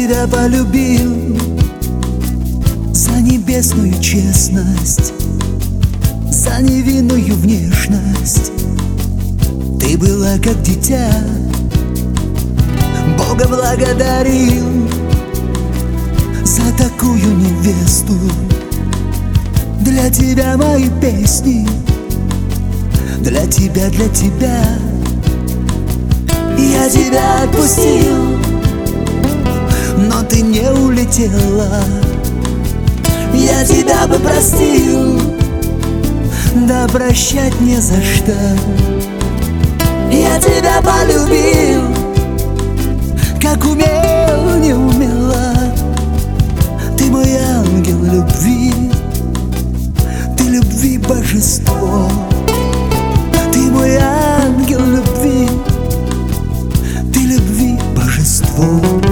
тебя полюбил за небесную честность, за невинную внешность. Ты была как дитя, Бога благодарил за такую невесту. Для тебя мои песни, для тебя, для тебя. Я тебя отпустил, но ты не улетела. Я тебя бы простил, да прощать не за что. Я тебя полюбил, как умел, не умела. Ты мой ангел любви, ты любви божество. Ты мой ангел любви, ты любви божество.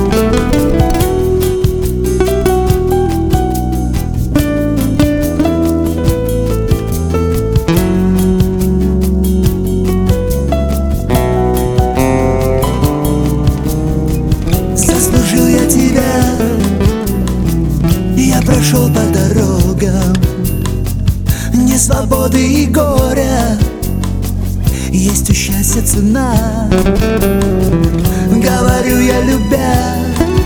Заслужил я тебя, я прошел по дорогам не свободы и горя. Есть у счастья цена, говорю я, любя.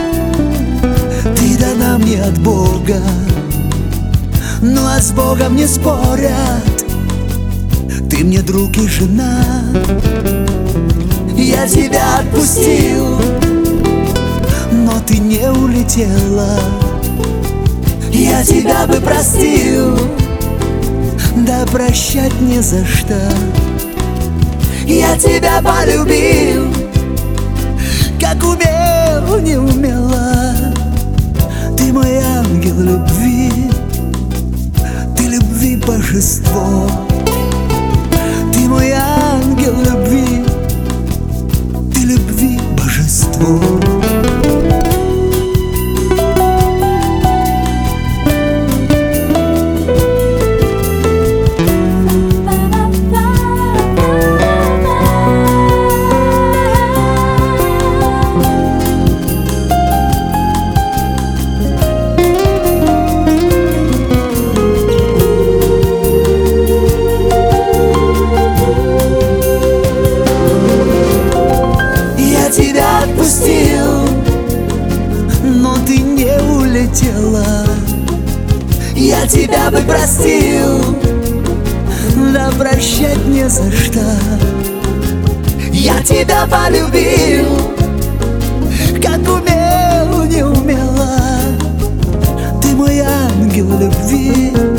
Ты дана мне от Бога, ну а с Богом не спорят. Ты мне друг и жена. Я тебя отпустил, но ты не улетела. Я тебя бы простил, да прощать не за что. Я тебя полюбил, как умел, не умела. Ты мой ангел любви, ты любви божество. Ты мой ангел любви, ты любви божество. Тебя отпустил, но ты не улетела. Я тебя бы простил, да прощать не за что. Я тебя полюбил, как умел, не умела. Ты мой ангел любви,